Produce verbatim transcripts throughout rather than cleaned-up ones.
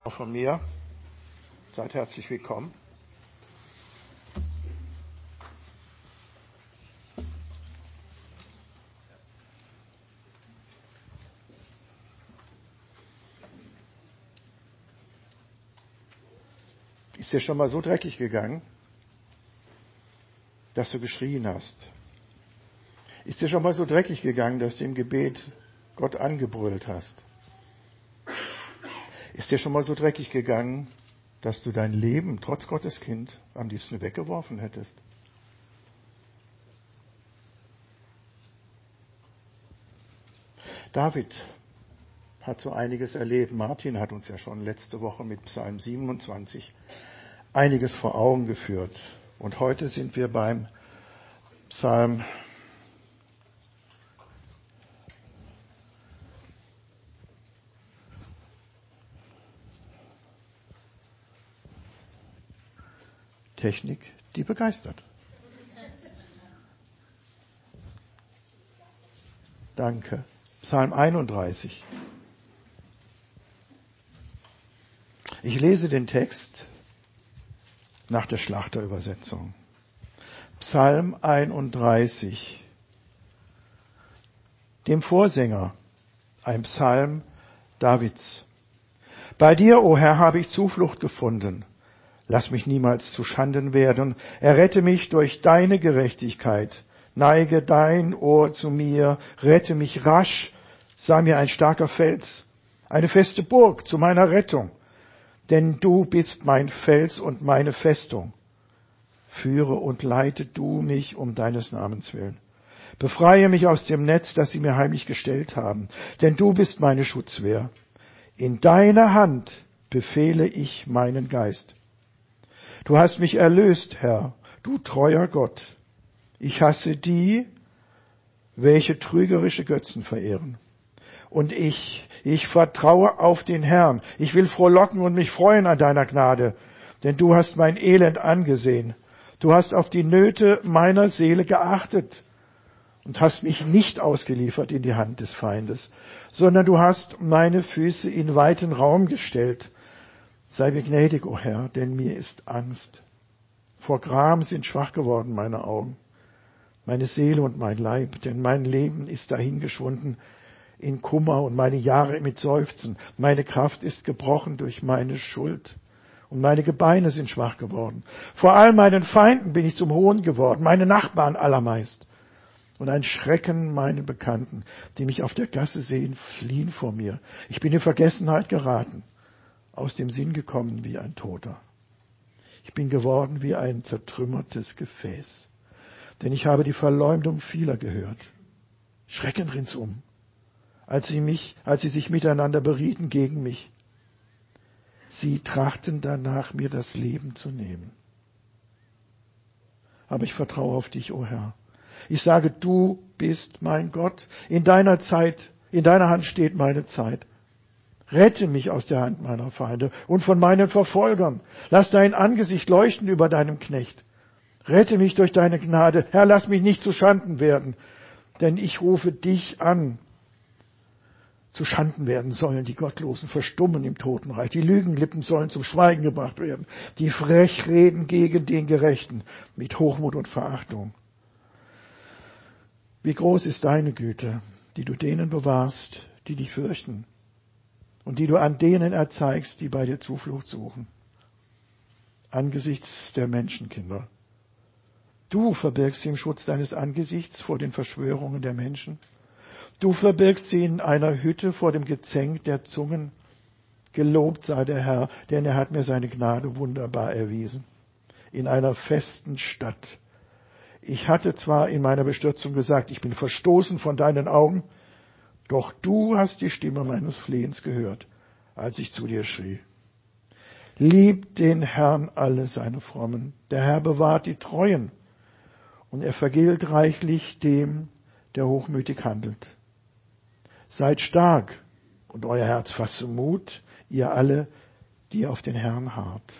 Auch von mir. Seid herzlich willkommen. Ist dir schon mal so dreckig gegangen, dass du geschrien hast? Ist dir schon mal so dreckig gegangen, dass du im Gebet Gott angebrüllt hast? Ist dir schon mal so dreckig gegangen, dass du dein Leben trotz Gottes Kind am liebsten weggeworfen hättest? David hat so einiges erlebt. Martin hat uns ja schon letzte Woche mit Psalm siebenundzwanzig einiges vor Augen geführt. Und heute sind wir beim Psalm Technik, die begeistert. Danke. Psalm einunddreißig. Ich lese den Text nach der Schlachterübersetzung. Psalm einunddreißig. Dem Vorsänger, ein Psalm Davids. Bei dir, o Herr, habe ich Zuflucht gefunden. Lass mich niemals zu Schanden werden. Errette mich durch deine Gerechtigkeit. Neige dein Ohr zu mir. Rette mich rasch. Sei mir ein starker Fels, eine feste Burg zu meiner Rettung. Denn du bist mein Fels und meine Festung. Führe und leite du mich um deines Namens willen. Befreie mich aus dem Netz, das sie mir heimlich gestellt haben. Denn du bist meine Schutzwehr. In deiner Hand befehle ich meinen Geist. Du hast mich erlöst, Herr, du treuer Gott. Ich hasse die, welche trügerische Götzen verehren. Und ich, ich vertraue auf den Herrn. Ich will frohlocken und mich freuen an deiner Gnade, denn du hast mein Elend angesehen. Du hast auf die Nöte meiner Seele geachtet und hast mich nicht ausgeliefert in die Hand des Feindes, sondern du hast meine Füße in weiten Raum gestellt. Sei mir gnädig, o Herr, denn mir ist Angst. Vor Gram sind schwach geworden meine Augen, meine Seele und mein Leib, denn mein Leben ist dahingeschwunden in Kummer und meine Jahre mit Seufzen. Meine Kraft ist gebrochen durch meine Schuld und meine Gebeine sind schwach geworden. Vor all meinen Feinden bin ich zum Hohn geworden, meine Nachbarn allermeist. Und ein Schrecken meine Bekannten, die mich auf der Gasse sehen, fliehen vor mir. Ich bin in Vergessenheit geraten, aus dem Sinn gekommen wie ein Toter. Ich bin geworden wie ein zertrümmertes Gefäß, denn ich habe die Verleumdung vieler gehört. Schrecken ringsum, als sie mich, als sie sich miteinander berieten gegen mich. Sie trachten danach, mir das Leben zu nehmen. Aber ich vertraue auf dich, o Herr. Ich sage, du bist mein Gott. In deiner Zeit, in deiner Hand steht meine Zeit. Rette mich aus der Hand meiner Feinde und von meinen Verfolgern. Lass dein Angesicht leuchten über deinem Knecht. Rette mich durch deine Gnade. Herr, lass mich nicht zu Schanden werden, denn ich rufe dich an. Zu Schanden werden sollen die Gottlosen verstummen im Totenreich. Die Lügenlippen sollen zum Schweigen gebracht werden. Die frech reden gegen den Gerechten mit Hochmut und Verachtung. Wie groß ist deine Güte, die du denen bewahrst, die dich fürchten, und die du an denen erzeigst, die bei dir Zuflucht suchen, angesichts der Menschenkinder. Du verbirgst sie im Schutz deines Angesichts vor den Verschwörungen der Menschen. Du verbirgst sie in einer Hütte vor dem Gezänk der Zungen. Gelobt sei der Herr, denn er hat mir seine Gnade wunderbar erwiesen. In einer festen Stadt. Ich hatte zwar in meiner Bestürzung gesagt, ich bin verstoßen von deinen Augen, doch du hast die Stimme meines Flehens gehört, als ich zu dir schrie. Liebt den Herrn alle seine Frommen. Der Herr bewahrt die Treuen und er vergilt reichlich dem, der hochmütig handelt. Seid stark und euer Herz fasse Mut, ihr alle, die auf den Herrn harrt.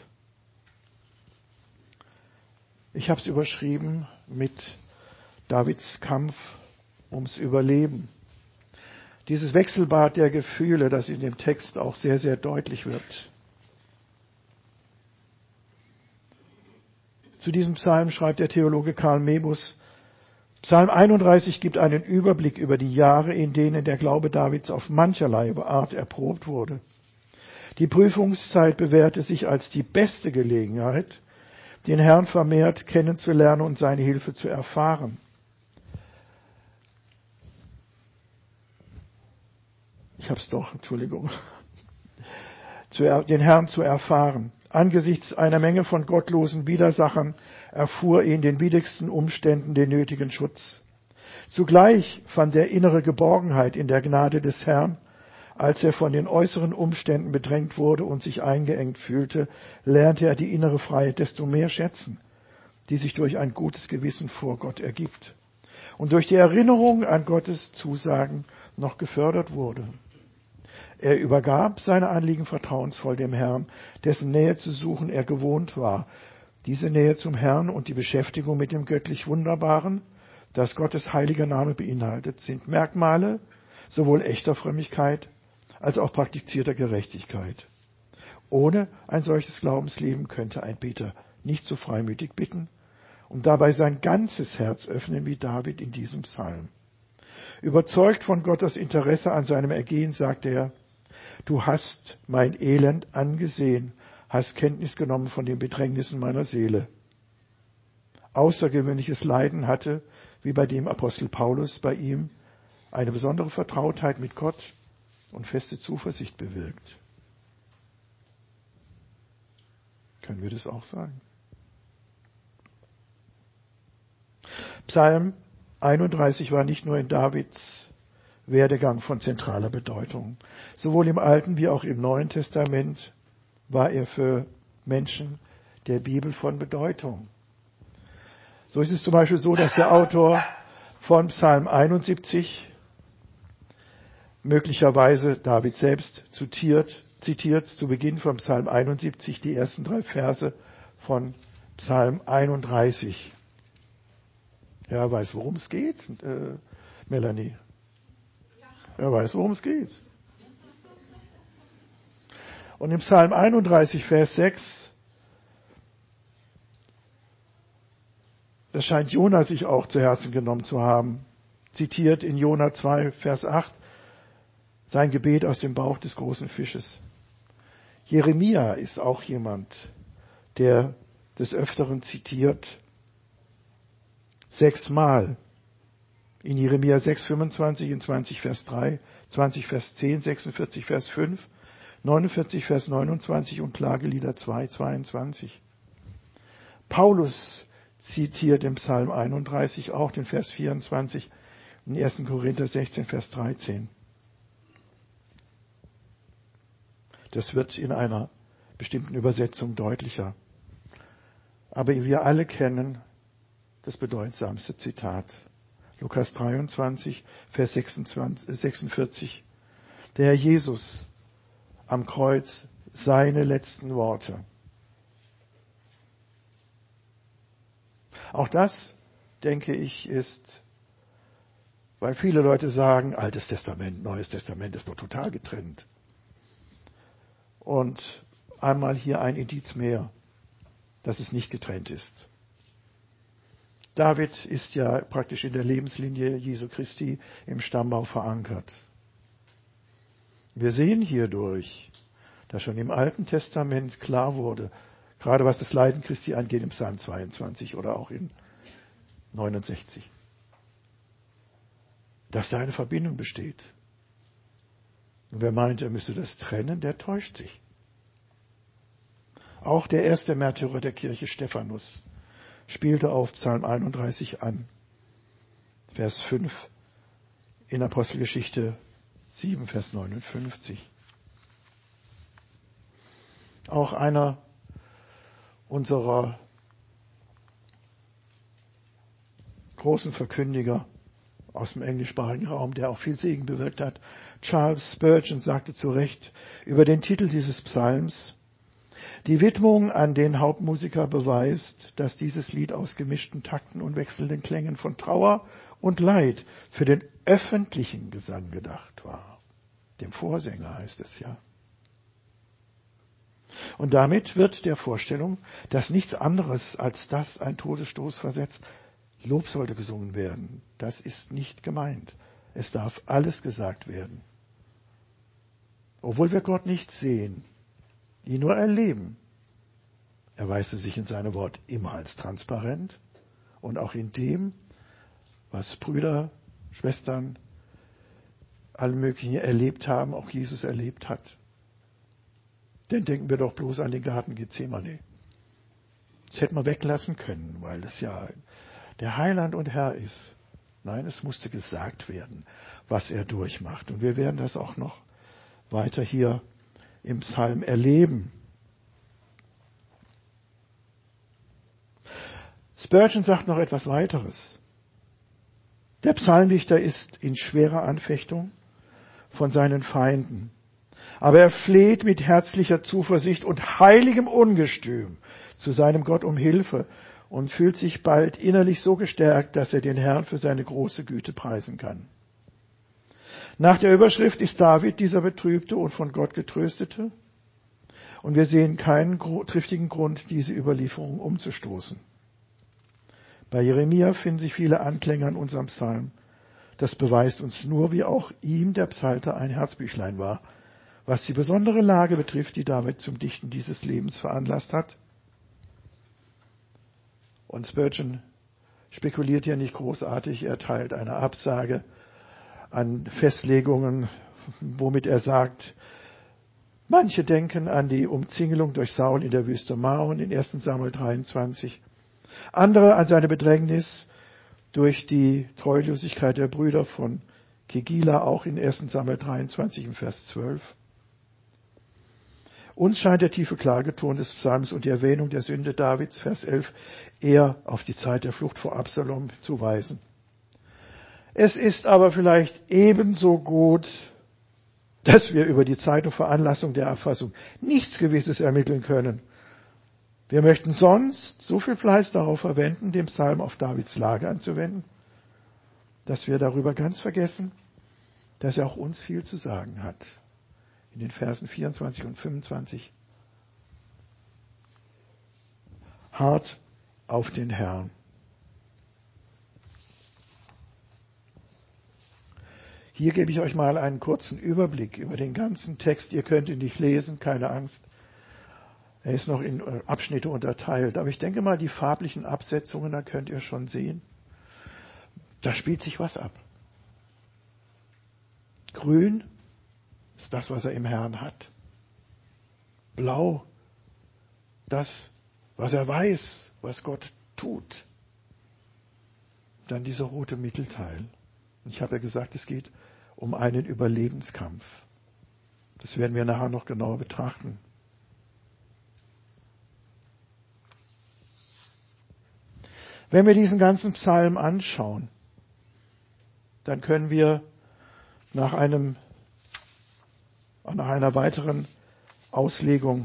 Ich habe es überschrieben mit Davids Kampf ums Überleben. Dieses Wechselbad der Gefühle, das in dem Text auch sehr, sehr deutlich wird. Zu diesem Psalm schreibt der Theologe Karl Mebus: Psalm einunddreißig gibt einen Überblick über die Jahre, in denen der Glaube Davids auf mancherlei Art erprobt wurde. Die Prüfungszeit bewährte sich als die beste Gelegenheit, den Herrn vermehrt kennenzulernen und seine Hilfe zu erfahren. Ich habe es doch, Entschuldigung. Den Herrn zu erfahren. Angesichts einer Menge von gottlosen Widersachern erfuhr er in den widrigsten Umständen den nötigen Schutz. Zugleich fand er innere Geborgenheit in der Gnade des Herrn. Als er von den äußeren Umständen bedrängt wurde und sich eingeengt fühlte, lernte er die innere Freiheit desto mehr schätzen, die sich durch ein gutes Gewissen vor Gott ergibt und durch die Erinnerung an Gottes Zusagen noch gefördert wurde. Er übergab seine Anliegen vertrauensvoll dem Herrn, dessen Nähe zu suchen er gewohnt war. Diese Nähe zum Herrn und die Beschäftigung mit dem göttlich Wunderbaren, das Gottes heiliger Name beinhaltet, sind Merkmale sowohl echter Frömmigkeit als auch praktizierter Gerechtigkeit. Ohne ein solches Glaubensleben könnte ein Beter nicht so freimütig bitten und dabei sein ganzes Herz öffnen wie David in diesem Psalm. Überzeugt von Gottes Interesse an seinem Ergehen, sagt er: Du hast mein Elend angesehen, hast Kenntnis genommen von den Bedrängnissen meiner Seele. Außergewöhnliches Leiden hatte, wie bei dem Apostel Paulus, bei ihm eine besondere Vertrautheit mit Gott und feste Zuversicht bewirkt. Können wir das auch sagen? Psalm einunddreißig war nicht nur in Davids Werdegang von zentraler Bedeutung. Sowohl im Alten wie auch im Neuen Testament war er für Menschen der Bibel von Bedeutung. So ist es zum Beispiel so, dass der Autor von Psalm einundsiebzig möglicherweise David selbst zitiert, zitiert zu Beginn von Psalm einundsiebzig die ersten drei Verse von Psalm einunddreißig. Ja, weiß, worum es geht, äh, Melanie? Er weiß, worum es geht. Und im Psalm einunddreißig, Vers sechs, das scheint Jona sich auch zu Herzen genommen zu haben, zitiert in Jona zwei, Vers acht, sein Gebet aus dem Bauch des großen Fisches. Jeremia ist auch jemand, der des Öfteren zitiert, sechsmal. In Jeremia sechs, fünfundzwanzig, in zwanzig, Vers drei, zwanzig, Vers zehn, sechsundvierzig, Vers fünf, neunundvierzig, Vers neunundzwanzig und Klagelieder zwei, zweiundzwanzig. Paulus zitiert im Psalm einunddreißig auch den Vers vierundzwanzig, in ersten Korinther sechzehn, Vers dreizehn. Das wird in einer bestimmten Übersetzung deutlicher. Aber wir alle kennen das bedeutsamste Zitat. Lukas dreiundzwanzig, Vers sechsundvierzig. Der Herr Jesus am Kreuz, seine letzten Worte. Auch das, denke ich, ist, weil viele Leute sagen, Altes Testament, Neues Testament ist doch total getrennt. Und einmal hier ein Indiz mehr, dass es nicht getrennt ist. David ist ja praktisch in der Lebenslinie Jesu Christi im Stammbau verankert. Wir sehen hierdurch, dass schon im Alten Testament klar wurde, gerade was das Leiden Christi angeht, im Psalm zweiundzwanzig oder auch in neunundsechzig, dass da eine Verbindung besteht. Und wer meint, er müsse das trennen, der täuscht sich. Auch der erste Märtyrer der Kirche, Stephanus, spielte auf Psalm einunddreißig an. Vers fünf in Apostelgeschichte sieben, Vers neunundfünfzig. Auch einer unserer großen Verkündiger aus dem englischsprachigen Raum, der auch viel Segen bewirkt hat, Charles Spurgeon, sagte zu Recht über den Titel dieses Psalms: Die Widmung an den Hauptmusiker beweist, dass dieses Lied aus gemischten Takten und wechselnden Klängen von Trauer und Leid für den öffentlichen Gesang gedacht war. Dem Vorsänger heißt es ja. Und damit wird der Vorstellung, dass nichts anderes als das ein Todesstoß versetzt, Lob sollte gesungen werden. Das ist nicht gemeint. Es darf alles gesagt werden. Obwohl wir Gott nicht sehen, ihn nur erleben, erweist er sich in seinem Wort immer als transparent und auch in dem, was Brüder, Schwestern, alle möglichen erlebt haben, auch Jesus erlebt hat. Denn denken wir doch bloß an den Garten Gethsemane. Das hätte man weglassen können, weil es ja der Heiland und Herr ist. Nein, es musste gesagt werden, was er durchmacht. Und wir werden das auch noch weiter hier im Psalm erleben. Spurgeon sagt noch etwas weiteres. Der Psalmdichter ist in schwerer Anfechtung von seinen Feinden. Aber er fleht mit herzlicher Zuversicht und heiligem Ungestüm zu seinem Gott um Hilfe und fühlt sich bald innerlich so gestärkt, dass er den Herrn für seine große Güte preisen kann. Nach der Überschrift ist David dieser Betrübte und von Gott Getröstete. Und wir sehen keinen triftigen Grund, diese Überlieferung umzustoßen. Bei Jeremia finden sich viele Anklänge an unserem Psalm. Das beweist uns nur, wie auch ihm der Psalter ein Herzbüchlein war, was die besondere Lage betrifft, die David zum Dichten dieses Lebens veranlasst hat. Und Spurgeon spekuliert ja nicht großartig, er teilt eine Absage an Festlegungen, womit er sagt, manche denken an die Umzingelung durch Saul in der Wüste Maon in ersten Samuel dreiundzwanzig, andere an seine Bedrängnis durch die Treulosigkeit der Brüder von Kegila, auch in ersten Samuel dreiundzwanzig im Vers zwölf. Uns scheint der tiefe Klageton des Psalms und die Erwähnung der Sünde Davids, Vers elf, eher auf die Zeit der Flucht vor Absalom zu weisen. Es ist aber vielleicht ebenso gut, dass wir über die Zeit und Veranlassung der Erfassung nichts Gewisses ermitteln können. Wir möchten sonst so viel Fleiß darauf verwenden, den Psalm auf Davids Lage anzuwenden, dass wir darüber ganz vergessen, dass er auch uns viel zu sagen hat. In den Versen vierundzwanzig und fünfundzwanzig. Hart auf den Herrn. Hier gebe ich euch mal einen kurzen Überblick über den ganzen Text. Ihr könnt ihn nicht lesen, keine Angst. Er ist noch in Abschnitte unterteilt. Aber ich denke mal, die farblichen Absetzungen, da könnt ihr schon sehen, da spielt sich was ab. Grün ist das, was er im Herrn hat. Blau, das, was er weiß, was Gott tut. Dann dieser rote Mittelteil. Ich habe ja gesagt, es geht um einen Überlebenskampf. Das werden wir nachher noch genauer betrachten. Wenn wir diesen ganzen Psalm anschauen, dann können wir nach einem, nach einer weiteren Auslegung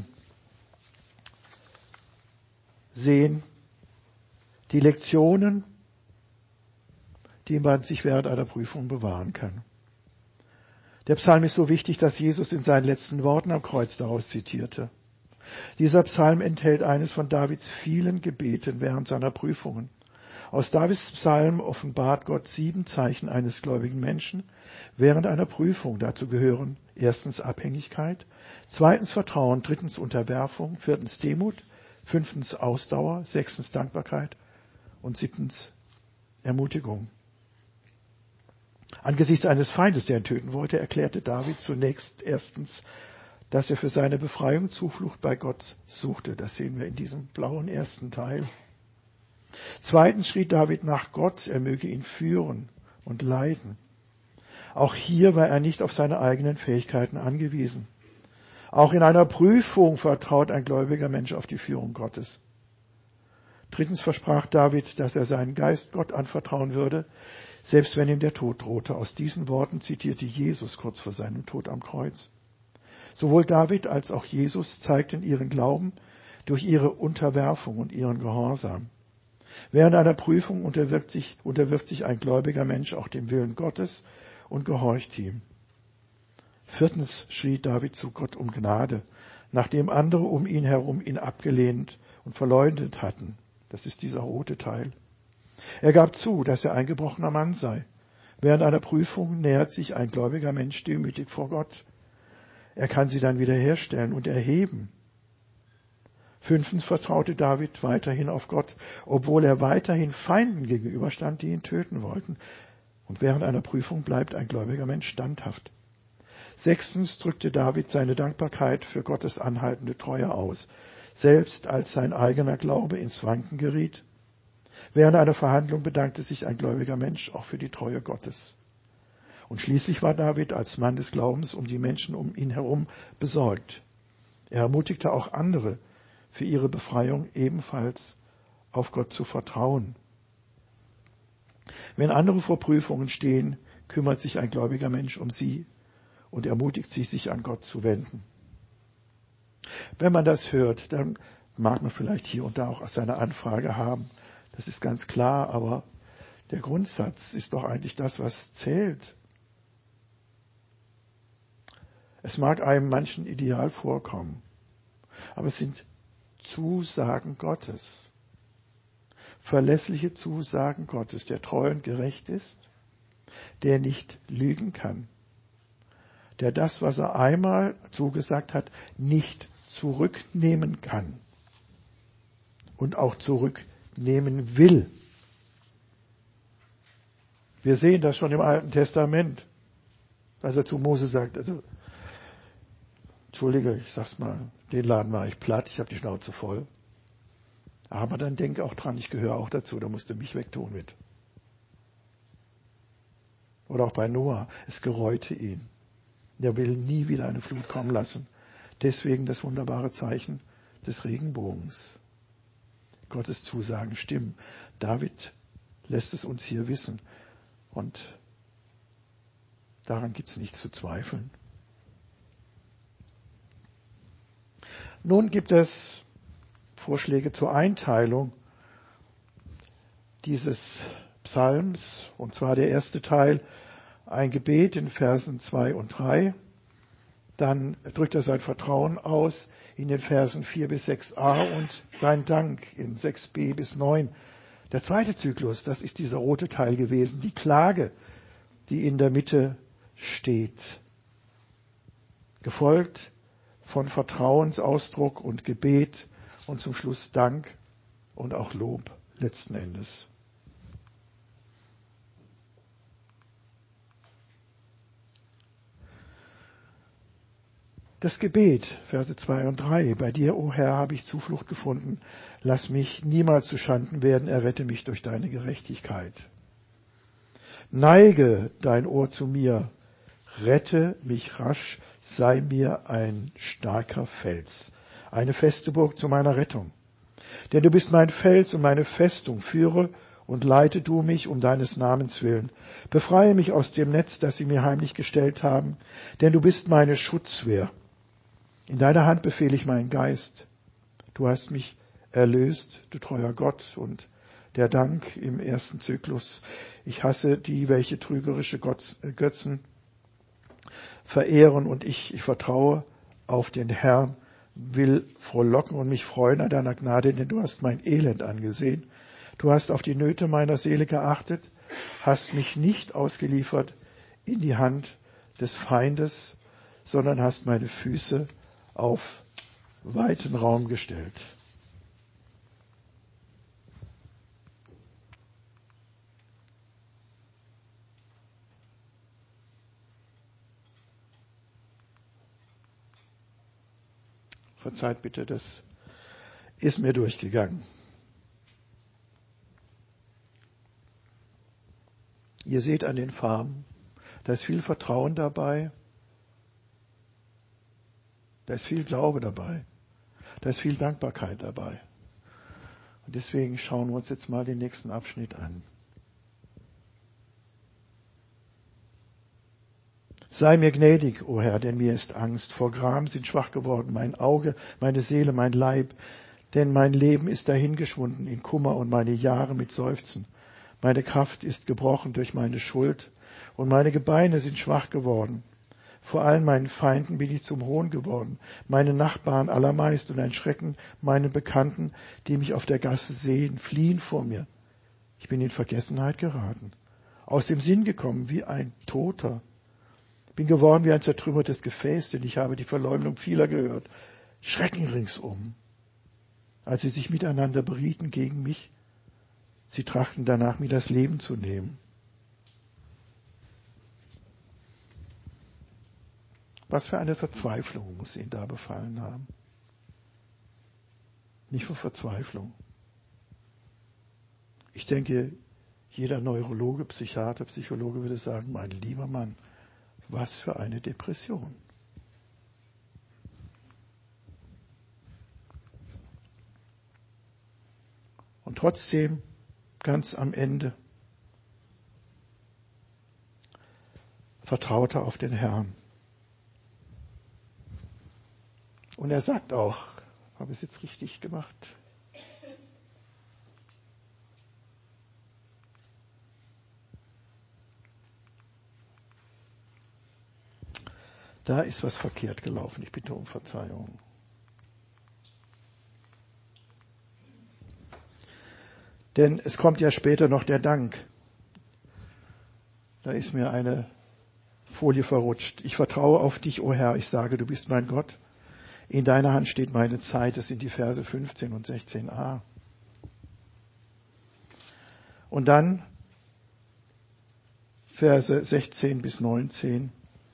sehen, die Lektionen, die man sich während einer Prüfung bewahren kann. Der Psalm ist so wichtig, dass Jesus in seinen letzten Worten am Kreuz daraus zitierte. Dieser Psalm enthält eines von Davids vielen Gebeten während seiner Prüfungen. Aus Davids Psalm offenbart Gott sieben Zeichen eines gläubigen Menschen während einer Prüfung. Dazu gehören erstens Abhängigkeit, zweitens Vertrauen, drittens Unterwerfung, viertens Demut, fünftens Ausdauer, sechstens Dankbarkeit und siebtens Ermutigung. Angesichts eines Feindes, der ihn töten wollte, erklärte David zunächst erstens, dass er für seine Befreiung Zuflucht bei Gott suchte. Das sehen wir in diesem blauen ersten Teil. Zweitens schrie David nach Gott, er möge ihn führen und leiten. Auch hier war er nicht auf seine eigenen Fähigkeiten angewiesen. Auch in einer Prüfung vertraut ein gläubiger Mensch auf die Führung Gottes. Drittens versprach David, dass er seinen Geist Gott anvertrauen würde, selbst wenn ihm der Tod drohte. Aus diesen Worten zitierte Jesus kurz vor seinem Tod am Kreuz. Sowohl David als auch Jesus zeigten ihren Glauben durch ihre Unterwerfung und ihren Gehorsam. Während einer Prüfung unterwirft sich, unterwirft sich ein gläubiger Mensch auch dem Willen Gottes und gehorcht ihm. Viertens schrie David zu Gott um Gnade. nachdem andere um ihn herum ihn abgelehnt und verleugnet hatten. Das ist dieser rote Teil. Er gab zu, dass er ein gebrochener Mann sei. Während einer Prüfung nähert sich ein gläubiger Mensch demütig vor Gott. Er kann sie dann wiederherstellen und erheben. Fünftens vertraute David weiterhin auf Gott, obwohl er weiterhin Feinden gegenüberstand, die ihn töten wollten. Und während einer Prüfung bleibt ein gläubiger Mensch standhaft. Sechstens drückte David seine Dankbarkeit für Gottes anhaltende Treue aus, selbst als sein eigener Glaube ins Wanken geriet. Während einer Verhandlung bedankte sich ein gläubiger Mensch auch für die Treue Gottes. Und schließlich war David als Mann des Glaubens um die Menschen um ihn herum besorgt. Er ermutigte auch andere, für ihre Befreiung ebenfalls auf Gott zu vertrauen. Wenn andere vor Prüfungen stehen, kümmert sich ein gläubiger Mensch um sie und ermutigt sie, sich an Gott zu wenden. Wenn man das hört, dann mag man vielleicht hier und da auch seine Anfrage haben. Das ist ganz klar, aber der Grundsatz ist doch eigentlich das, was zählt. Es mag einem manchen ideal vorkommen, aber es sind Zusagen Gottes. Verlässliche Zusagen Gottes, der treu und gerecht ist, der nicht lügen kann, der das, was er einmal zugesagt hat, nicht zurücknehmen kann und auch zurücknehmen will. Wir sehen das schon im Alten Testament, als er zu Mose sagt, also, Entschuldige, ich sag's mal, den Laden war ich platt, ich habe die Schnauze voll. Aber dann denk auch dran, ich gehöre auch dazu, da musst du mich wegtun mit. Oder auch bei Noah, es gereute ihn. Er will nie wieder eine Flut kommen lassen. Deswegen das wunderbare Zeichen des Regenbogens. Gottes Zusagen stimmen. David lässt es uns hier wissen. Und daran gibt es nichts zu zweifeln. Nun gibt es Vorschläge zur Einteilung dieses Psalms, und zwar der erste Teil, ein Gebet in Versen zwei und drei. Dann drückt er sein Vertrauen aus in den Versen vier bis sechs a und sein Dank in sechs b bis neun. Der zweite Zyklus, das ist dieser rote Teil gewesen, die Klage, die in der Mitte steht. Gefolgt von Vertrauensausdruck und Gebet und zum Schluss Dank und auch Lob letzten Endes. Das Gebet, Verse zwei und drei. Bei dir, o Herr, habe ich Zuflucht gefunden. Lass mich niemals zu Schanden werden, errette mich durch deine Gerechtigkeit. Neige dein Ohr zu mir, rette mich rasch, sei mir ein starker Fels, eine feste Burg zu meiner Rettung. Denn du bist mein Fels und meine Festung, führe und leite du mich um deines Namens willen. Befreie mich aus dem Netz, das sie mir heimlich gestellt haben, denn du bist meine Schutzwehr. In deiner Hand befehle ich meinen Geist. Du hast mich erlöst, du treuer Gott. Und der Dank im ersten Zyklus. Ich hasse die, welche trügerische Götzen verehren, und ich, ich vertraue auf den Herrn, will frohlocken und mich freuen an deiner Gnade, denn du hast mein Elend angesehen. Du hast auf die Nöte meiner Seele geachtet, hast mich nicht ausgeliefert in die Hand des Feindes, sondern hast meine Füße auf weiten Raum gestellt. Verzeiht bitte, das ist mir durchgegangen. Ihr seht an den Farben, da ist viel Vertrauen dabei, da ist viel Glaube dabei, da ist viel Dankbarkeit dabei. Und deswegen schauen wir uns jetzt mal den nächsten Abschnitt an. Sei mir gnädig, o Herr, denn mir ist Angst. Vor Gram sind schwach geworden mein Auge, meine Seele, mein Leib. Denn mein Leben ist dahingeschwunden in Kummer und meine Jahre mit Seufzen. Meine Kraft ist gebrochen durch meine Schuld und meine Gebeine sind schwach geworden. Vor allen meinen Feinden bin ich zum Hohn geworden, meine Nachbarn allermeist und ein Schrecken meinen Bekannten, die mich auf der Gasse sehen, fliehen vor mir. Ich bin in Vergessenheit geraten, aus dem Sinn gekommen wie ein Toter. Bin geworden wie ein zertrümmertes Gefäß, denn ich habe die Verleumdung vieler gehört. Schrecken ringsum, als sie sich miteinander berieten gegen mich. Sie trachten danach, mir das Leben zu nehmen. Was für eine Verzweiflung muss ihn da befallen haben. Nicht vor Verzweiflung. Ich denke, jeder Neurologe, Psychiater, Psychologe würde sagen, mein lieber Mann, was für eine Depression. Und trotzdem, ganz am Ende, vertraut er auf den Herrn. Und er sagt auch, habe ich es jetzt richtig gemacht? Da ist was verkehrt gelaufen. Ich bitte um Verzeihung. Denn es kommt ja später noch der Dank. Da ist mir eine Folie verrutscht. Ich vertraue auf dich, o Herr. Ich sage, du bist mein Gott. In deiner Hand steht meine Zeit. Das sind die Verse fünfzehn und sechzehn a. Und dann Verse sechzehn bis neunzehn.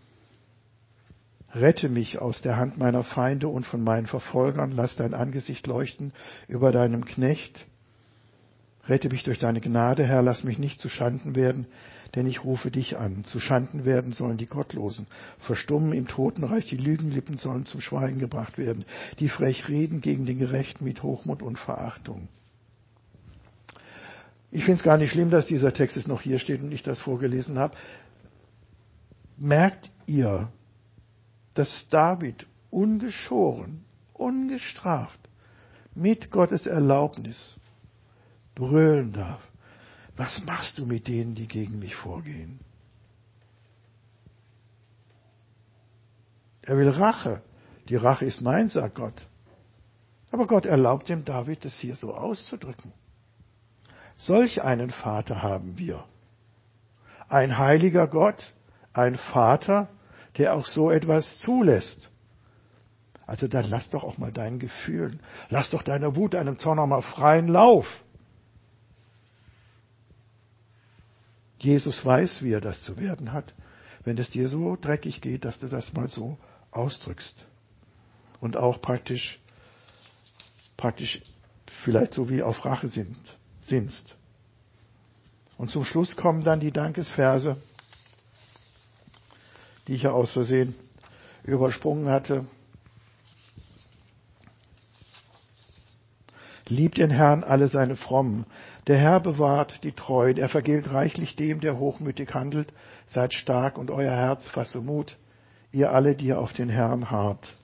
Rette mich aus der Hand meiner Feinde und von meinen Verfolgern. Lass dein Angesicht leuchten über deinem Knecht. Rette mich durch deine Gnade, Herr. Lass mich nicht zu Schanden werden, denn ich rufe dich an. Zu Schanden werden sollen die Gottlosen. Verstummen im Totenreich, die Lügenlippen sollen zum Schweigen gebracht werden. Die frech reden gegen den Gerechten mit Hochmut und Verachtung. Ich finde es gar nicht schlimm, dass dieser Text jetzt noch hier steht und ich das vorgelesen habe. Merkt ihr, dass David ungeschoren, ungestraft, mit Gottes Erlaubnis brüllen darf? Was machst du mit denen, die gegen mich vorgehen? Er will Rache. Die Rache ist mein, sagt Gott. Aber Gott erlaubt dem David, das hier so auszudrücken. Solch einen Vater haben wir. Ein heiliger Gott, ein Vater, der auch so etwas zulässt. Also dann lass doch auch mal deinen Gefühlen, lass doch deiner Wut, deinem Zorn auch mal freien Lauf. Jesus weiß, wie er das zu werden hat, wenn es dir so dreckig geht, dass du das mal so ausdrückst. Und auch praktisch, praktisch vielleicht so wie auf Rache sind, sinnst. Und zum Schluss kommen dann die Dankesverse, die ich ja aus Versehen übersprungen hatte. Liebt den Herrn alle seine Frommen. Der Herr bewahrt die Treuen. Er vergilt reichlich dem, der hochmütig handelt. Seid stark und euer Herz fasse Mut, ihr alle, die ihr auf den Herrn harrt.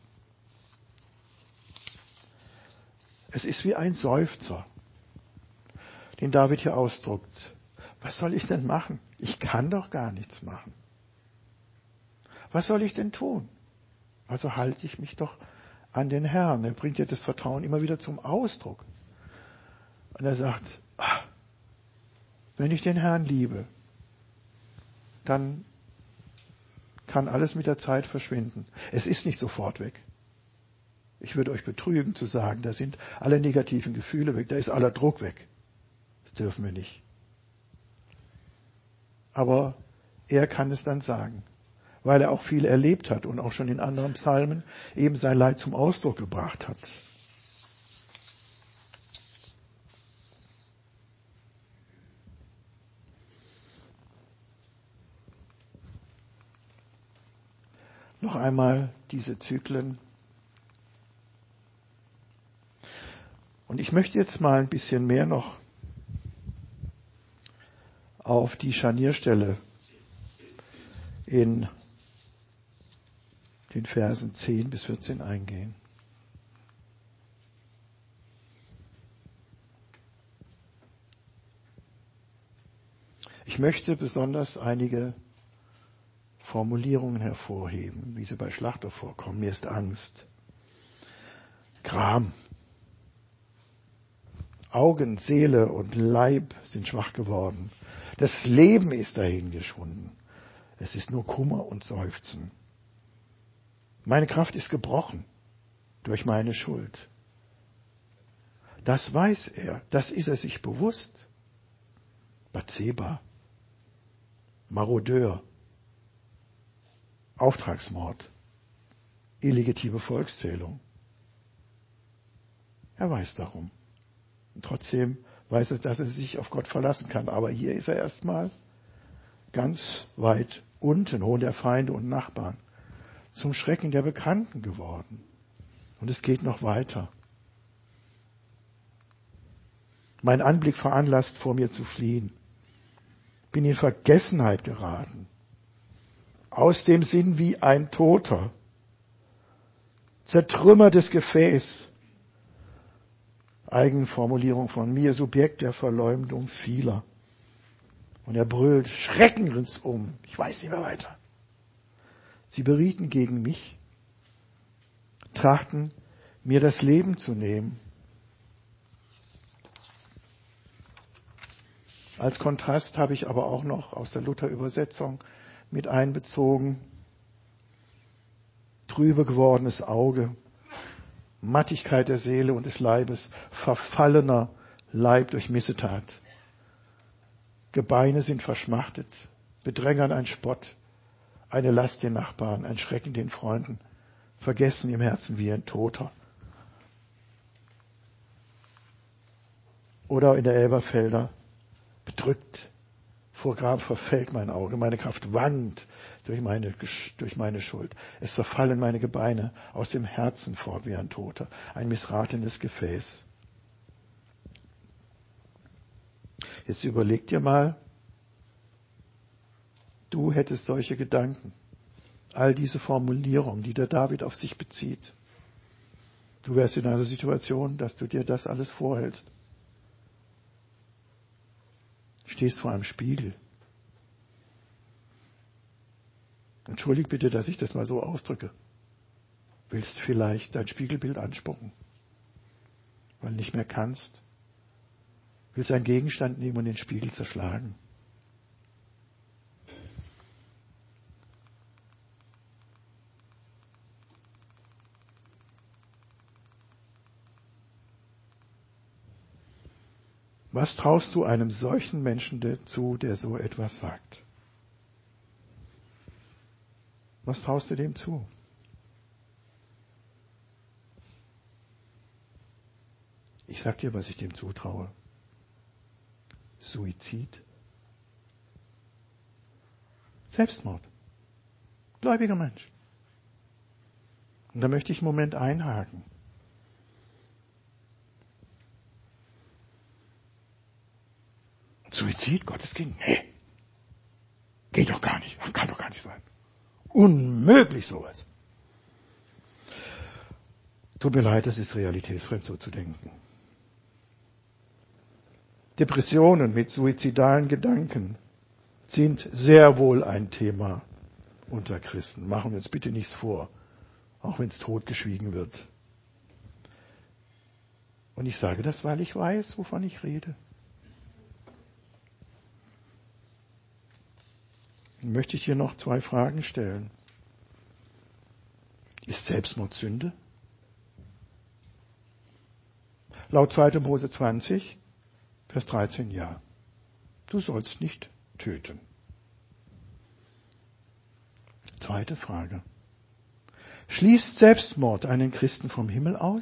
Es ist wie ein Seufzer, den David hier ausdrückt. Was soll ich denn machen? Ich kann doch gar nichts machen. Was soll ich denn tun? Also halte ich mich doch an den Herrn. Er bringt ja das Vertrauen immer wieder zum Ausdruck. Und er sagt, ach, wenn ich den Herrn liebe, dann kann alles mit der Zeit verschwinden. Es ist nicht sofort weg. Ich würde euch betrügen zu sagen, da sind alle negativen Gefühle weg, da ist aller Druck weg. Das dürfen wir nicht. Aber er kann es dann sagen, weil er auch viel erlebt hat und auch schon in anderen Psalmen eben sein Leid zum Ausdruck gebracht hat. Noch einmal diese Zyklen. Und ich möchte jetzt mal ein bisschen mehr noch auf die Scharnierstelle in den Versen zehn bis vierzehn eingehen. Ich möchte besonders einige Formulierungen hervorheben, wie sie bei Schlachter vorkommen. Mir ist Angst. Gram. Augen, Seele und Leib sind schwach geworden. Das Leben ist dahingeschwunden. Es ist nur Kummer und Seufzen. Meine Kraft ist gebrochen durch meine Schuld. Das weiß er, das ist er sich bewusst. Bathseba, Marodeur, Auftragsmord, illegitime Volkszählung. Er weiß darum. Und trotzdem weiß er, dass er sich auf Gott verlassen kann. Aber hier ist er erstmal ganz weit unten, Hohn der Feinde und Nachbarn, zum Schrecken der Bekannten geworden. Und es geht noch weiter. Mein Anblick veranlasst, vor mir zu fliehen. Bin in Vergessenheit geraten. Aus dem Sinn wie ein Toter. Zertrümmertes Gefäß. Eigenformulierung von mir, Subjekt der Verleumdung vieler. Und er brüllt, Schrecken ringsum. Ich weiß nicht mehr weiter. Sie berieten gegen mich, trachten, mir das Leben zu nehmen. Als Kontrast habe ich aber auch noch aus der Luther-Übersetzung mit einbezogen, trübe gewordenes Auge, Mattigkeit der Seele und des Leibes, verfallener Leib durch Missetat. Gebeine sind verschmachtet, Bedrängern ein Spott, eine Last den Nachbarn, ein Schrecken den Freunden, vergessen im Herzen wie ein Toter. Oder in der Elberfelder, bedrückt, vor Gram verfällt mein Auge, meine Kraft wankt durch meine, durch meine Schuld. Es verfallen meine Gebeine aus dem Herzen fort wie ein Toter, ein missratenes Gefäß. Jetzt überleg dir mal, du hättest solche Gedanken, all diese Formulierungen, die der David auf sich bezieht. Du wärst in einer Situation, dass du dir das alles vorhältst. Stehst vor einem Spiegel. Entschuldig bitte, dass ich das mal so ausdrücke. Willst vielleicht dein Spiegelbild anspucken, weil du nicht mehr kannst. Willst einen Gegenstand nehmen und den Spiegel zerschlagen. Was traust du einem solchen Menschen zu, der so etwas sagt? Was traust du dem zu? Ich sag dir, was ich dem zutraue. Suizid. Selbstmord. Gläubiger Mensch. Und da möchte ich einen Moment einhaken. Suizid, Gottes Kind? Nee. Geht doch gar nicht. Kann doch gar nicht sein. Unmöglich sowas. Tut mir leid, das ist realitätsfremd, so zu denken. Depressionen mit suizidalen Gedanken sind sehr wohl ein Thema unter Christen. Machen wir uns bitte nichts vor, auch wenn es totgeschwiegen wird. Und ich sage das, weil ich weiß, wovon ich rede. Dann möchte ich hier noch zwei Fragen stellen. Ist Selbstmord Sünde? Laut zweiter Mose zwanzig, Vers dreizehn, ja. Du sollst nicht töten. Zweite Frage. Schließt Selbstmord einen Christen vom Himmel aus?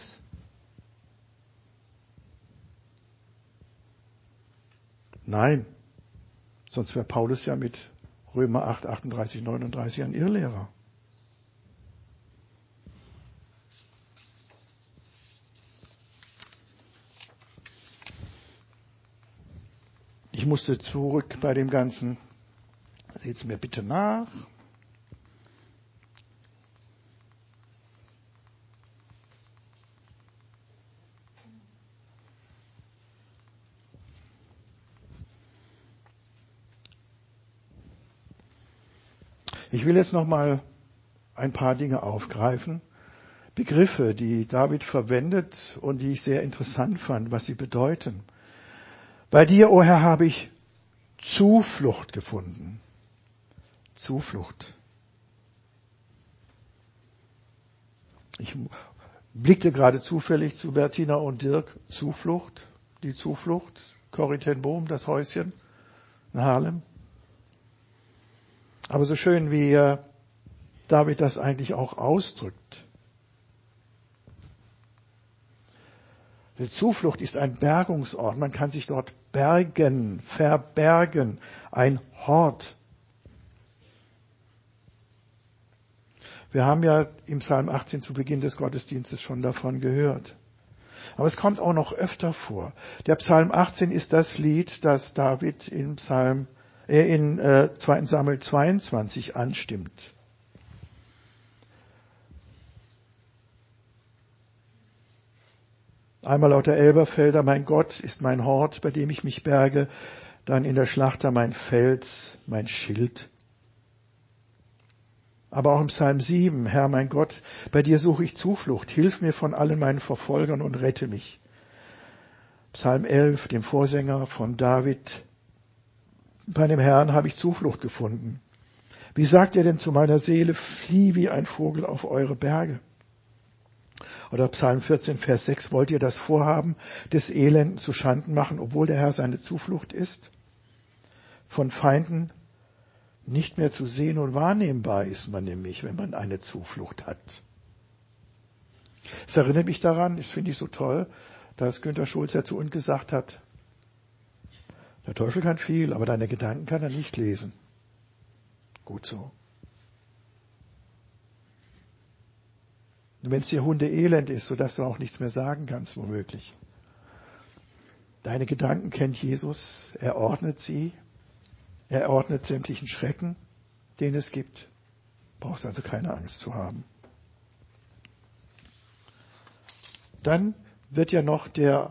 Nein. Sonst wäre Paulus ja mit Römer acht, achtunddreißig, neununddreißig ein Irrlehrer. Ich musste zurück bei dem Ganzen. Seht es mir bitte nach. Ich will jetzt noch mal ein paar Dinge aufgreifen. Begriffe, die David verwendet und die ich sehr interessant fand, was sie bedeuten. Bei dir, o Herr, habe ich Zuflucht gefunden. Zuflucht. Ich blickte gerade zufällig zu Bertina und Dirk. Zuflucht, die Zuflucht, Corrie ten Boom, das Häuschen in Haarlem. Aber so schön, wie David das eigentlich auch ausdrückt. Die Zuflucht ist ein Bergungsort. Man kann sich dort bergen, verbergen, ein Hort. Wir haben ja im Psalm achtzehn zu Beginn des Gottesdienstes schon davon gehört. Aber es kommt auch noch öfter vor. Der Psalm achtzehn ist das Lied, das David in, Psalm, äh, in äh, zweiter Samuel zweiundzwanzig anstimmt. Einmal laut der Elberfelder, mein Gott ist mein Hort, bei dem ich mich berge. Dann in der Schlachter mein Fels, mein Schild. Aber auch im Psalm sieben, Herr mein Gott, bei dir suche ich Zuflucht. Hilf mir von allen meinen Verfolgern und rette mich. Psalm elf, dem Vorsänger von David. Bei dem Herrn habe ich Zuflucht gefunden. Wie sagt ihr denn zu meiner Seele, flieh wie ein Vogel auf eure Berge? Oder Psalm vierzehn, Vers sechs, wollt ihr das Vorhaben des Elenden zu Schanden machen, obwohl der Herr seine Zuflucht ist? Von Feinden nicht mehr zu sehen und wahrnehmbar ist man nämlich, wenn man eine Zuflucht hat. Es erinnert mich daran, das finde ich so toll, dass Günter Schulz ja zu uns gesagt hat, der Teufel kann viel, aber deine Gedanken kann er nicht lesen. Gut so. Und wenn es dir Hundeelend ist, sodass du auch nichts mehr sagen kannst, womöglich. Deine Gedanken kennt Jesus, er ordnet sie, er ordnet sämtlichen Schrecken, den es gibt. Du brauchst also keine Angst zu haben. Dann wird ja noch der...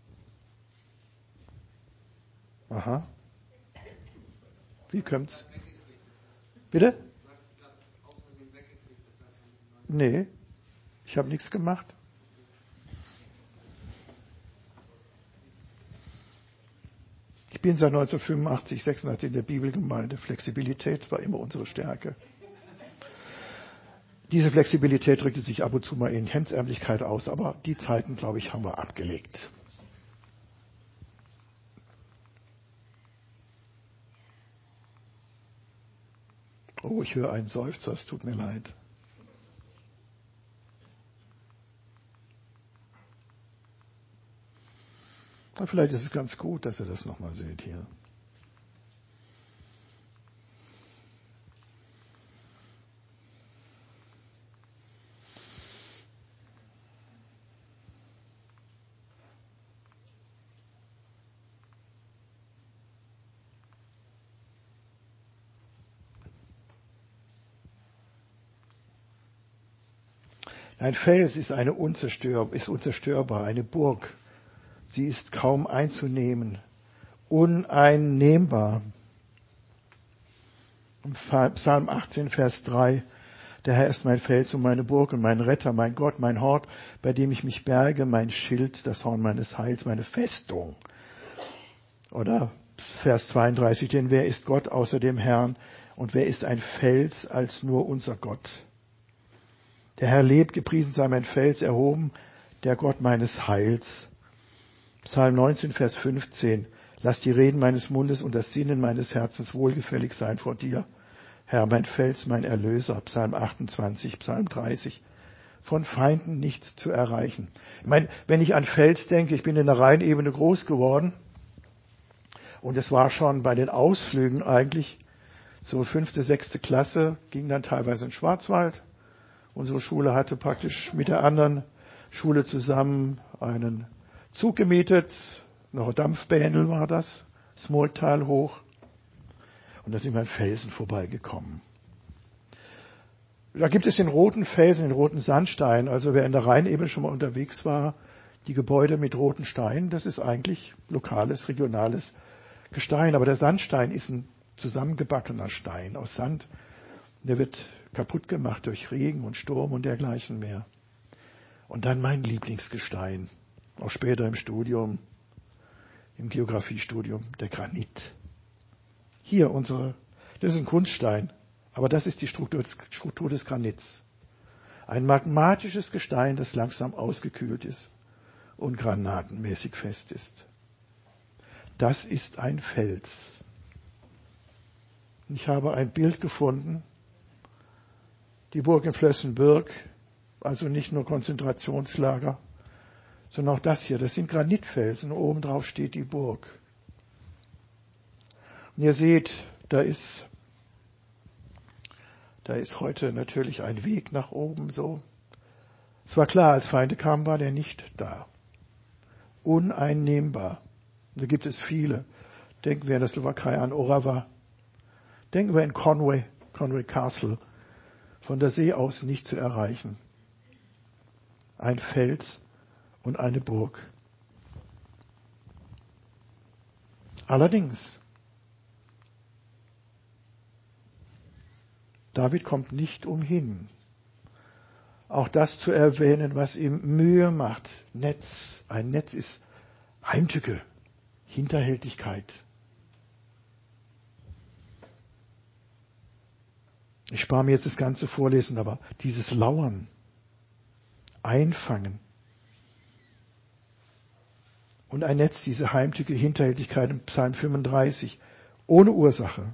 Aha. Wie kommt's? Bitte? Nee, ich habe nichts gemacht. Ich bin seit neunzehnhundertfünfundachtzig, sechsundachtzig in der Bibelgemeinde. Flexibilität war immer unsere Stärke. Diese Flexibilität drückte sich ab und zu mal in Hemdsärmlichkeit aus, aber die Zeiten, glaube ich, haben wir abgelegt. Oh, ich höre einen Seufzer, es tut mir leid. Aber vielleicht ist es ganz gut, dass ihr das nochmal seht hier. Ein Fels ist, eine unzerstörbar, ist unzerstörbar, eine Burg. Sie ist kaum einzunehmen, uneinnehmbar. Im Psalm achtzehn, Vers drei, der Herr ist mein Fels und meine Burg und mein Retter, mein Gott, mein Hort, bei dem ich mich berge, mein Schild, das Horn meines Heils, meine Festung. Oder Vers zweiunddreißig, denn wer ist Gott außer dem Herrn und wer ist ein Fels als nur unser Gott? Der Herr lebt, gepriesen sei mein Fels, erhoben, der Gott meines Heils. Psalm neunzehn, Vers fünfzehn. Lass die Reden meines Mundes und das Sinnen meines Herzens wohlgefällig sein vor dir. Herr, mein Fels, mein Erlöser. Psalm achtundzwanzig, Psalm dreißig. Von Feinden nicht zu erreichen. Ich meine, wenn ich an Fels denke, ich bin in der Rheinebene groß geworden. Und es war schon bei den Ausflügen eigentlich, so fünfte, sechste Klasse, ging dann teilweise in den Schwarzwald. Unsere Schule hatte praktisch mit der anderen Schule zusammen einen Zug gemietet, noch Dampfbähnel war das, Smoltal hoch. Und da sind wir an Felsen vorbeigekommen. Da gibt es den roten Felsen, den roten Sandstein. Also wer in der Rheinebene schon mal unterwegs war, die Gebäude mit roten Steinen, das ist eigentlich lokales, regionales Gestein. Aber der Sandstein ist ein zusammengebackener Stein aus Sand. Der wird kaputt gemacht durch Regen und Sturm und dergleichen mehr. Und dann mein Lieblingsgestein, auch später im Studium, im Geografiestudium, der Granit. Hier unsere, das ist ein Kunststein, aber das ist die Struktur, Struktur des Granits. Ein magmatisches Gestein, das langsam ausgekühlt ist und granatenmäßig fest ist. Das ist ein Fels. Ich habe ein Bild gefunden, die Burg in Flössenbürg, also nicht nur Konzentrationslager, sondern auch das hier, das sind Granitfelsen, oben drauf steht die Burg. Und ihr seht, da ist, da ist heute natürlich ein Weg nach oben so. Es war klar, als Feinde kamen, war der nicht da. Uneinnehmbar. Da gibt es viele. Denken wir in der Slowakei an Orava. Denken wir in Conway, Conway Castle. Von der See aus nicht zu erreichen. Ein Fels und eine Burg. Allerdings, David kommt nicht umhin, auch das zu erwähnen, was ihm Mühe macht. Netz. Ein Netz ist Heimtücke, Hinterhältigkeit. Ich spare mir jetzt das ganze Vorlesen, aber dieses Lauern, Einfangen und ein Netz, diese heimtücke Hinterhältigkeit im Psalm fünfunddreißig, ohne Ursache.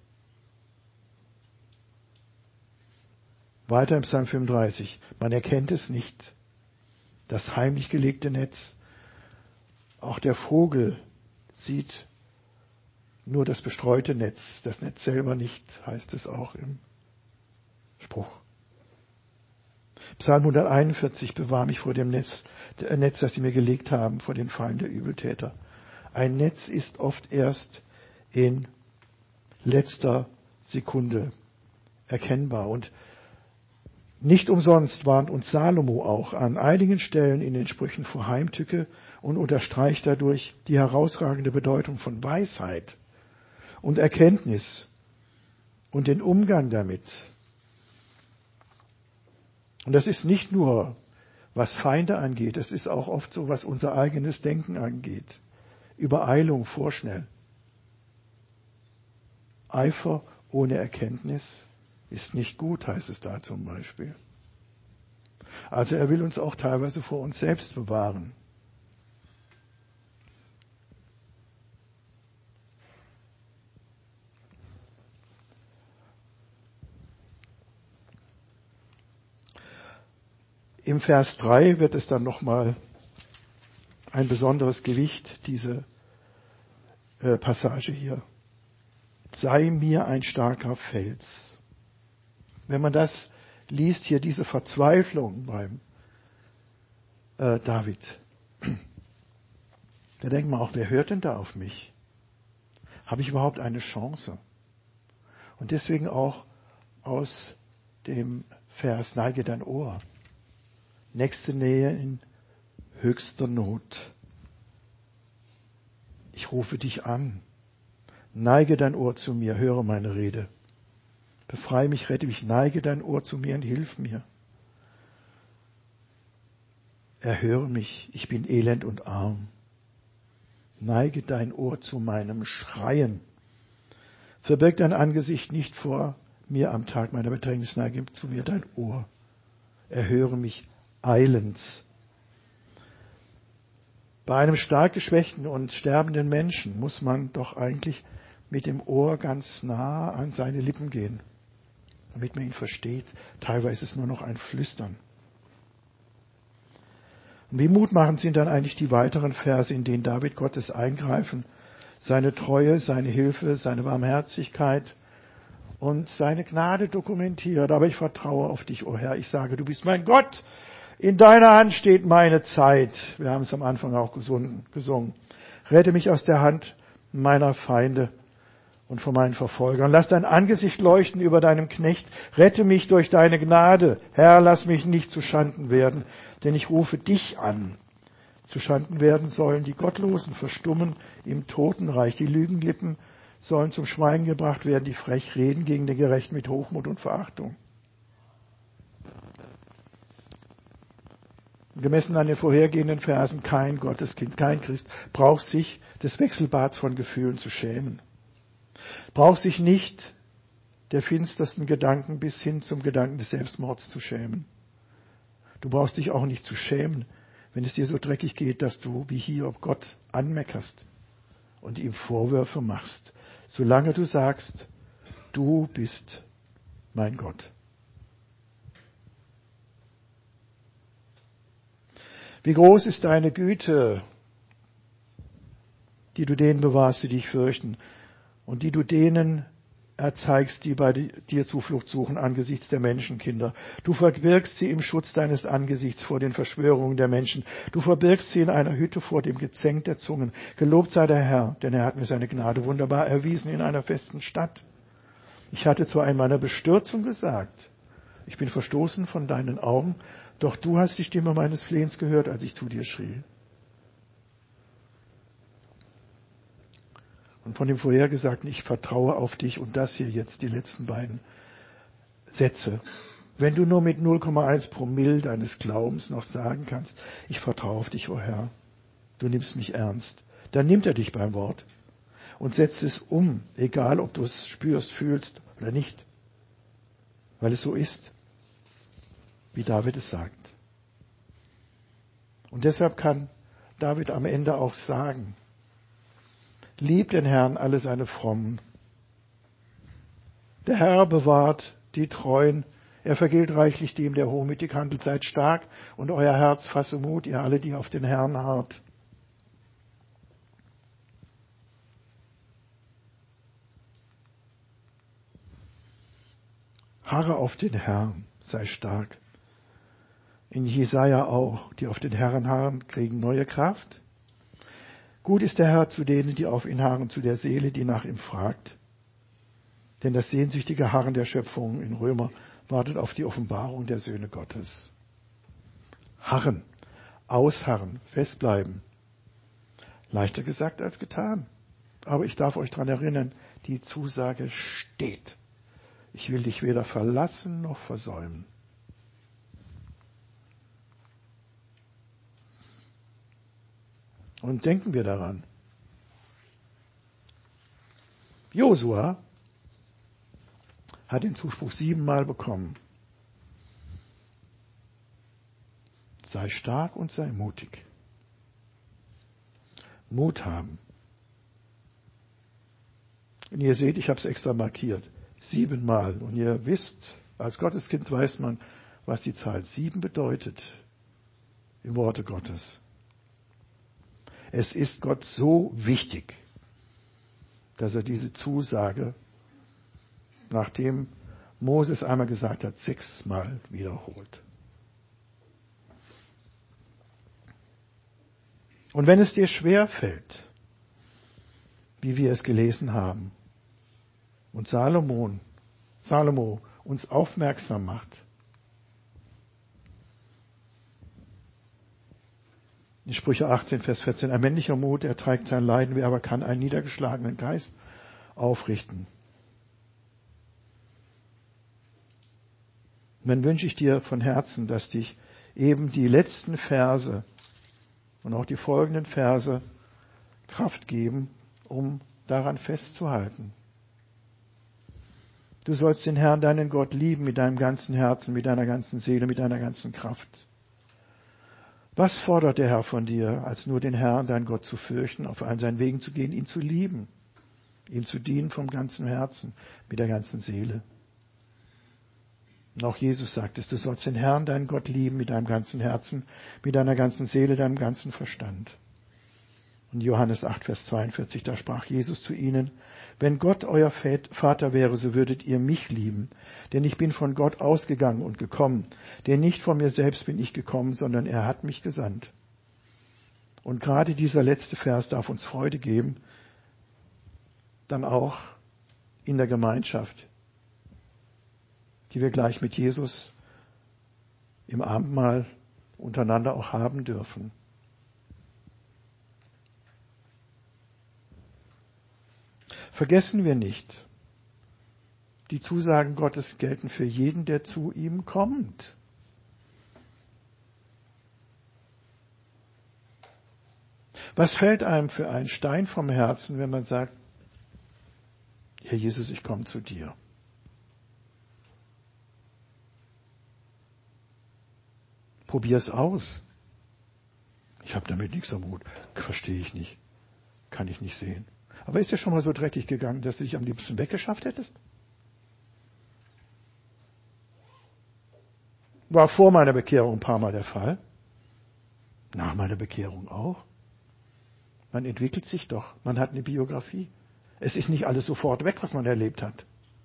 Weiter im Psalm fünfunddreißig, man erkennt es nicht, das heimlich gelegte Netz. Auch der Vogel sieht nur das bestreute Netz, das Netz selber nicht, heißt es auch im Spruch. Psalm hunderteinundvierzig, bewahr mich vor dem Netz, der Netz, das sie mir gelegt haben, vor den Fallen der Übeltäter. Ein Netz ist oft erst in letzter Sekunde erkennbar. Und nicht umsonst warnt uns Salomo auch an einigen Stellen in den Sprüchen vor Heimtücke und unterstreicht dadurch die herausragende Bedeutung von Weisheit und Erkenntnis und den Umgang damit. Und das ist nicht nur, was Feinde angeht, es ist auch oft so, was unser eigenes Denken angeht. Übereilung, vorschnell. Eifer ohne Erkenntnis ist nicht gut, heißt es da zum Beispiel. Also er will uns auch teilweise vor uns selbst bewahren. Im Vers drei wird es dann nochmal ein besonderes Gewicht, diese äh, Passage hier. Sei mir ein starker Fels. Wenn man das liest, hier diese Verzweiflung beim äh, David, da denkt man auch, wer hört denn da auf mich? Habe ich überhaupt eine Chance? Und deswegen auch aus dem Vers, neige dein Ohr. Nächste Nähe in höchster Not. Ich rufe dich an. Neige dein Ohr zu mir, höre meine Rede. Befreie mich, rette mich, neige dein Ohr zu mir und hilf mir. Erhöre mich, ich bin elend und arm. Neige dein Ohr zu meinem Schreien. Verbirg dein Angesicht nicht vor mir am Tag meiner Bedrängnis, neige zu mir dein Ohr. Erhöre mich eilends. Bei einem stark geschwächten und sterbenden Menschen muss man doch eigentlich mit dem Ohr ganz nah an seine Lippen gehen, damit man ihn versteht. Teilweise ist es nur noch ein Flüstern. Und wie mutmachend sind dann eigentlich die weiteren Verse, in denen David Gottes Eingreifen, seine Treue, seine Hilfe, seine Barmherzigkeit und seine Gnade dokumentiert. Aber ich vertraue auf dich, o Herr. Ich sage, du bist mein Gott. In deiner Hand steht meine Zeit. Wir haben es am Anfang auch gesungen. Rette mich aus der Hand meiner Feinde und von meinen Verfolgern. Lass dein Angesicht leuchten über deinem Knecht. Rette mich durch deine Gnade. Herr, lass mich nicht zu Schanden werden, denn ich rufe dich an. Zu Schanden werden sollen die Gottlosen verstummen im Totenreich. Die Lügenlippen sollen zum Schweigen gebracht werden, die frech reden gegen den Gerechten mit Hochmut und Verachtung. Gemessen an den vorhergehenden Versen, kein Gotteskind, kein Christ braucht sich des Wechselbads von Gefühlen zu schämen. Braucht sich nicht der finstersten Gedanken bis hin zum Gedanken des Selbstmords zu schämen. Du brauchst dich auch nicht zu schämen, wenn es dir so dreckig geht, dass du wie Hiob Gott anmeckerst und ihm Vorwürfe machst, solange du sagst, du bist mein Gott. Wie groß ist deine Güte, die du denen bewahrst, die dich fürchten, und die du denen erzeigst, die bei dir Zuflucht suchen angesichts der Menschenkinder. Du verbirgst sie im Schutz deines Angesichts vor den Verschwörungen der Menschen. Du verbirgst sie in einer Hütte vor dem Gezänk der Zungen. Gelobt sei der Herr, denn er hat mir seine Gnade wunderbar erwiesen in einer festen Stadt. Ich hatte zwar in meiner Bestürzung gesagt, ich bin verstoßen von deinen Augen, doch du hast die Stimme meines Flehens gehört, als ich zu dir schrie. Und von dem Vorhergesagten, ich vertraue auf dich, und das hier jetzt, die letzten beiden Sätze. Wenn du nur mit null Komma eins Promille deines Glaubens noch sagen kannst, ich vertraue auf dich, o Herr, du nimmst mich ernst, dann nimmt er dich beim Wort und setzt es um, egal ob du es spürst, fühlst oder nicht, weil es so ist, wie David es sagt. Und deshalb kann David am Ende auch sagen, liebt den Herrn alle seine Frommen. Der Herr bewahrt die Treuen, er vergilt reichlich dem, der hochmütig handelt. Seid stark und euer Herz fasse Mut, ihr alle, die auf den Herrn harrt. Harre auf den Herrn, sei stark. In Jesaja auch, die auf den Herrn harren, kriegen neue Kraft. Gut ist der Herr zu denen, die auf ihn harren, zu der Seele, die nach ihm fragt. Denn das sehnsüchtige Harren der Schöpfung in Römer wartet auf die Offenbarung der Söhne Gottes. Harren, ausharren, festbleiben. Leichter gesagt als getan. Aber ich darf euch daran erinnern, die Zusage steht. Ich will dich weder verlassen noch versäumen. Und denken wir daran. Josua hat den Zuspruch siebenmal bekommen. Sei stark und sei mutig. Mut haben. Und ihr seht, ich habe es extra markiert. Siebenmal. Und ihr wisst, als Gotteskind weiß man, was die Zahl sieben bedeutet im Worte Gottes. Es ist Gott so wichtig, dass er diese Zusage, nachdem Moses einmal gesagt hat, sechsmal wiederholt. Und wenn es dir schwer fällt, wie wir es gelesen haben, und Salomon, Salomo uns aufmerksam macht, in Sprüche achtzehn, Vers vierzehn, ein männlicher Mut, er trägt sein Leiden, wer aber kann einen niedergeschlagenen Geist aufrichten. Und dann wünsche ich dir von Herzen, dass dich eben die letzten Verse und auch die folgenden Verse Kraft geben, um daran festzuhalten. Du sollst den Herrn, deinen Gott, lieben mit deinem ganzen Herzen, mit deiner ganzen Seele, mit deiner ganzen Kraft. Was fordert der Herr von dir, als nur den Herrn, deinen Gott, zu fürchten, auf allen seinen Wegen zu gehen, ihn zu lieben, ihm zu dienen vom ganzen Herzen, mit der ganzen Seele? Und auch Jesus sagt es, du sollst den Herrn, deinen Gott, lieben mit deinem ganzen Herzen, mit deiner ganzen Seele, deinem ganzen Verstand. Und Johannes acht, Vers zweiundvierzig, da sprach Jesus zu ihnen, wenn Gott euer Vater wäre, so würdet ihr mich lieben, denn ich bin von Gott ausgegangen und gekommen, denn nicht von mir selbst bin ich gekommen, sondern er hat mich gesandt. Und gerade dieser letzte Vers darf uns Freude geben, dann auch in der Gemeinschaft, die wir gleich mit Jesus im Abendmahl untereinander auch haben dürfen. Vergessen wir nicht, die Zusagen Gottes gelten für jeden, der zu ihm kommt. Was fällt einem für einen Stein vom Herzen, wenn man sagt, Herr Jesus, ich komme zu dir? Probier es aus. Ich habe damit nichts am Hut. Verstehe ich nicht. Kann ich nicht sehen. Aber ist dir schon mal so dreckig gegangen, dass du dich am liebsten weggeschafft hättest? War vor meiner Bekehrung ein paar Mal der Fall. Nach meiner Bekehrung auch. Man entwickelt sich doch. Man hat eine Biografie. Es ist nicht alles sofort weg, was man erlebt hat.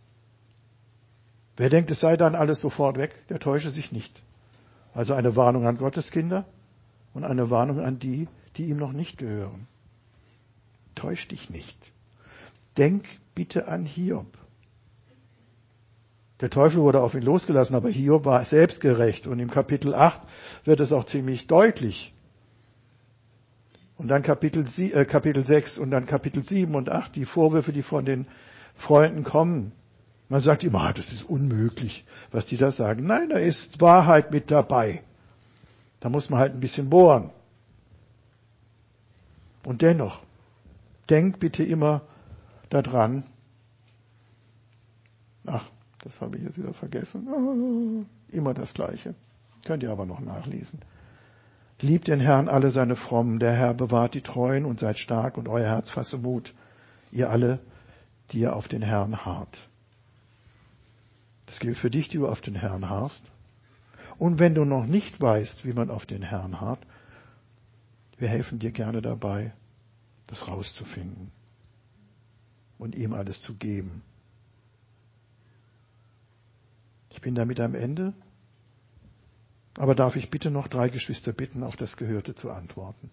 Wer denkt, es sei dann alles sofort weg, der täusche sich nicht. Also eine Warnung an Gottes Kinder und eine Warnung an die, die ihm noch nicht gehören. Täusch dich nicht. Denk bitte an Hiob. Der Teufel wurde auf ihn losgelassen, aber Hiob war selbstgerecht. Und im Kapitel acht wird es auch ziemlich deutlich. Und dann Kapitel, sie, äh, Kapitel sechs und dann Kapitel sieben und acht, die Vorwürfe, die von den Freunden kommen. Man sagt immer, ah, das ist unmöglich, was die da sagen. Nein, da ist Wahrheit mit dabei. Da muss man halt ein bisschen bohren. Und dennoch, denk bitte immer daran. Ach, das habe ich jetzt wieder vergessen. Oh, immer das Gleiche. Könnt ihr aber noch nachlesen. Liebt den Herrn alle seine Frommen. Der Herr bewahrt die Treuen und seid stark und euer Herz fasse Mut. Ihr alle, die ihr auf den Herrn harrt. Das gilt für dich, die du auf den Herrn harrst. Und wenn du noch nicht weißt, wie man auf den Herrn harrt, wir helfen dir gerne dabei, das rauszufinden und ihm alles zu geben. Ich bin damit am Ende, aber darf ich bitte noch drei Geschwister bitten, auf das Gehörte zu antworten.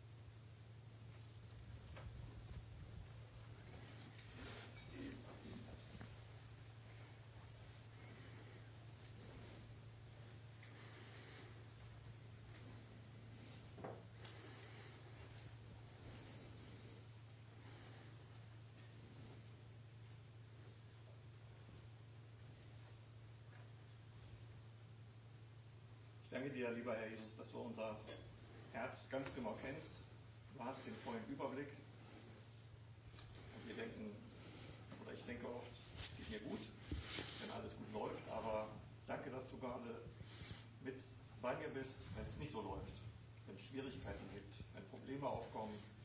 Ich danke dir, lieber Herr Jesus, dass du unser Herz ganz genau kennst. Du hast den vollen Überblick. Und wir denken, oder ich denke oft, es geht mir gut, wenn alles gut läuft. Aber danke, dass du gerade mit bei mir bist, wenn es nicht so läuft, wenn es Schwierigkeiten gibt, wenn Probleme aufkommen.